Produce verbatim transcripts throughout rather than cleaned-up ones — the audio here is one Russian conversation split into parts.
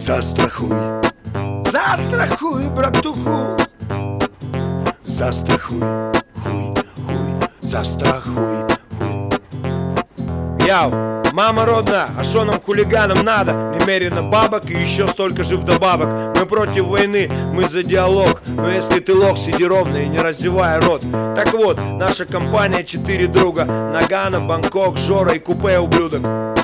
Застрахуй, застрахуй, братуху. Застрахуй, хуй, хуй, застрахуй, хуй. Яу, мама родная, а шо нам хулиганам надо? Немерено бабок и еще столько же вдобавок. Мы против войны, мы за диалог. Но если ты лох, сиди ровно и не раздевай рот. Так вот, наша компания четыре друга: Нагано, Бангкок, Жора и Купе ублюдок.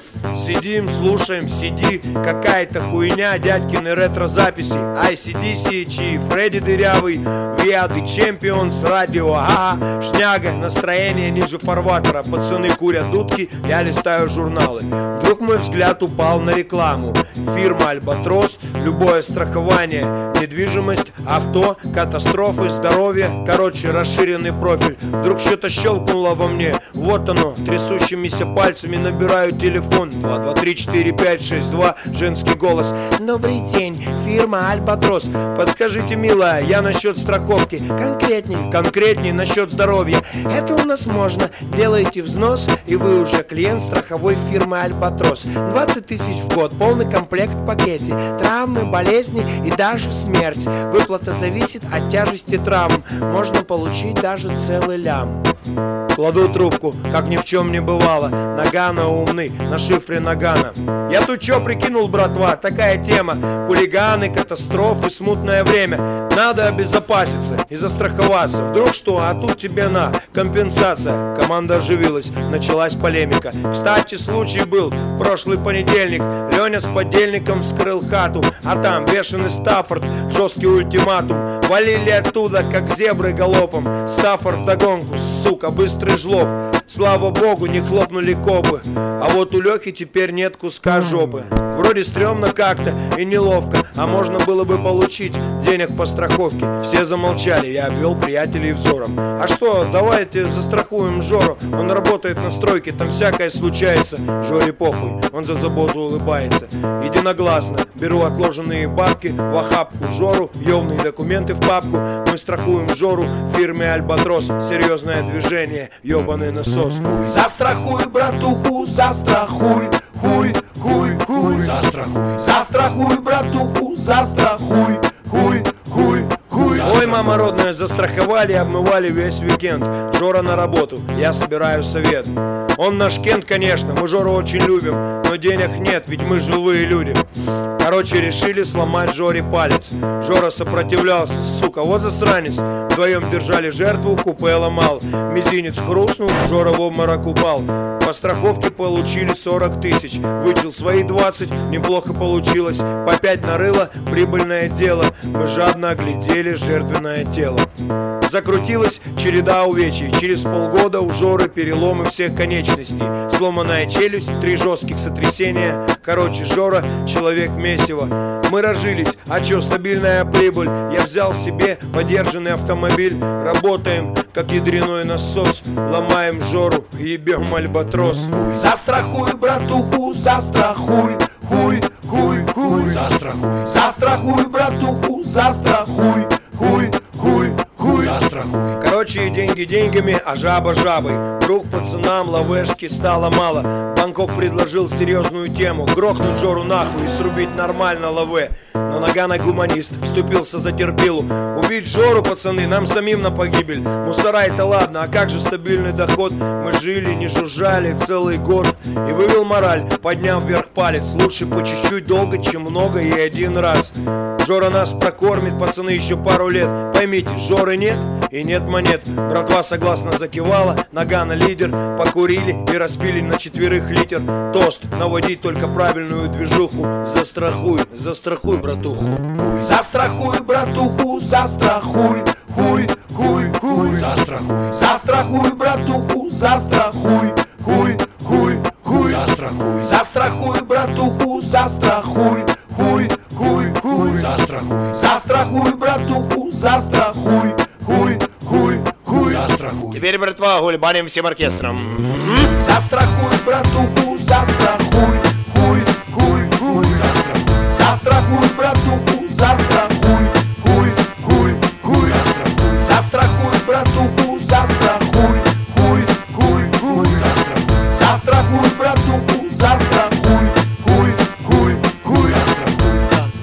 Сидим, слушаем, сиди, какая-то хуйня, дядькины ретро-записи, ай си ди си, Чи, Фредди Дырявый, We are the Champions, радио, ага, шняга, настроение ниже фарватера, пацаны курят дудки, я листаю журналы. Вдруг мой взгляд упал на рекламу. Фирма Альбатрос, любое страхование, недвижимость, авто, катастрофы, здоровье, короче, расширенный профиль. Вдруг что-то щелкнуло во мне, вот оно, трясущимися пальцами набираю телефон. Два, два, три, четыре, пять, шесть, два. Женский голос. Добрый день, фирма Альбатрос. Подскажите, милая, я насчет страховки. Конкретней, конкретней насчет здоровья. Это у нас можно. Делаете взнос, и вы уже клиент страховой фирмы Альбатрос. Двадцать тысяч в год, полный комплект в пакете. Травмы, болезни и даже смерть. Выплата зависит от тяжести травм. Можно получить даже целый лям. Кладу трубку, как ни в чем не бывало. Нагано умный, на шифре Нагано. Я тут чё прикинул, братва, такая тема. Хулиганы, катастрофы, смутное время. Надо обезопаситься и застраховаться. Вдруг что, а тут тебе на компенсация. Команда оживилась, началась полемика. Кстати, случай был в прошлый понедельник. Леня с подельником вскрыл хату, а там бешеный Стаффорд, жесткий ультиматум. Валили оттуда, как зебры галопом. Стаффорд вдогонку, сука, быстрый жлоб. Слава богу, не хлопнули копы. А вот у Лехи теперь нет куска жопы. Вроде стрёмно как-то и неловко, а можно было бы получить денег по страховке. Все замолчали, я обвел приятелей взором. А что, давайте застрахуем Жору. Он работает на стройке, там всякое случается. Жоре похуй, он за заботу улыбается. Единогласно беру отложенные бабки в охапку Жору, ёвные документы в папку. Мы страхуем Жору в фирме Альбатрос. Серьезное движение, ёбаный насос. Хуй. Застрахуй, братуху, застрахуй. Хуй, хуй, хуй. Застрахуй, застрахуй, братуху, застрахуй. Хуй, хуй, хуй. Ой, мама родная, застраховали, обмывали весь уикенд. Жора на работу, я собираю совет. Он наш Кент, конечно, мы Жору очень любим, но денег нет, ведь мы живые люди. Короче, решили сломать Жоре палец. Жора сопротивлялся, сука, вот засранец. Вдвоем держали жертву, Купе ломал. Мизинец хрустнул, Жора в обморок упал. По страховке получили сорок тысяч. Вычел свои двадцать, неплохо получилось. По пять нарыло, прибыльное дело. Мы жадно оглядели жертвенное тело. Закрутилась череда увечий. Через полгода у Жоры переломы всех конечностей. Сломанная челюсть, три жестких сотрясения. Короче, Жора человек месиво. Мы разжились, а чё, стабильная прибыль. Я взял себе подержанный автомобиль. Работаем, как ядреной насос. Ломаем Жору, ебем Альбатрос. Хуй. Застрахуй, братуху, застрахуй. Хуй, хуй, хуй. Застрахуй, застрахуй, братуху, застрахуй. Хуй, хуй, хуй. Застрахуй. Короче, деньги деньгами, а жаба жабой. Вдруг пацанам лавешки стало мало. Бангкок предложил серьезную тему: грохнуть Жору нахуй и срубить нормально лаве. Но Нагано гуманист вступился за терпилу. Убить Жору, пацаны, нам самим на погибель. Мусора это ладно, а как же стабильный доход? Мы жили, не жужжали целый год. И вывел мораль, подняв вверх палец. Лучше по чуть-чуть долго, чем много и один раз. Жора нас прокормит, пацаны, еще пару лет. Поймите, Жоры нет и нет монет. Братва согласно закивала, Нагано лидер. Покурили и распили на четверых литр. Тост, наводить только правильную движуху. Застрахуй, застрахуй, братуху. Хуй. Застрахуй, братуху, застрахуй. Хуй, хуй, хуй. Застрахуй, застрахуй, братуху, застрахуй. Хуй, хуй, хуй. Застрахуй, застрахуй, братуху, застрахуй. Хуй, хуй, хуй. Застрахуй, застрахуй, братуху, застрахуй. Хуй, хуй, хуй. Застрахуй. Теперь, братва, гульбаним всем оркестром. Mm-hmm. Застрахуй, братуху, застрахуй. Хуй, хуй, хуй. Застрахуй, застрахуй, братуху, застрахуй. Хуй, хуй, хуй. Застрахуй, застрахуй, братуху, застрахуй. Хуй, хуй, хуй. Застрахуй, застрахуй, братуху, застрахуй. Хуй, хуй, хуй. Застрахуй,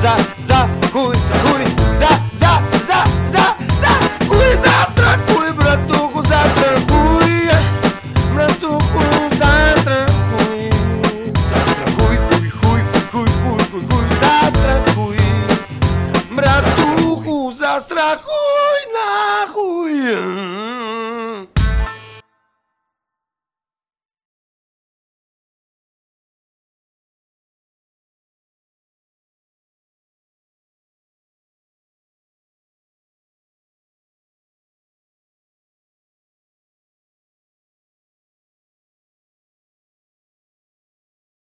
за, за, хуй, за, хуй, за, за, за, за, за, хуй, застрахуй, братуху, застрахуй, братуху, застрахуй, застрахуй, хуй, хуй, хуй, хуй, хуй, хуй, застрахуй, братуху, застрахуй, нахуй.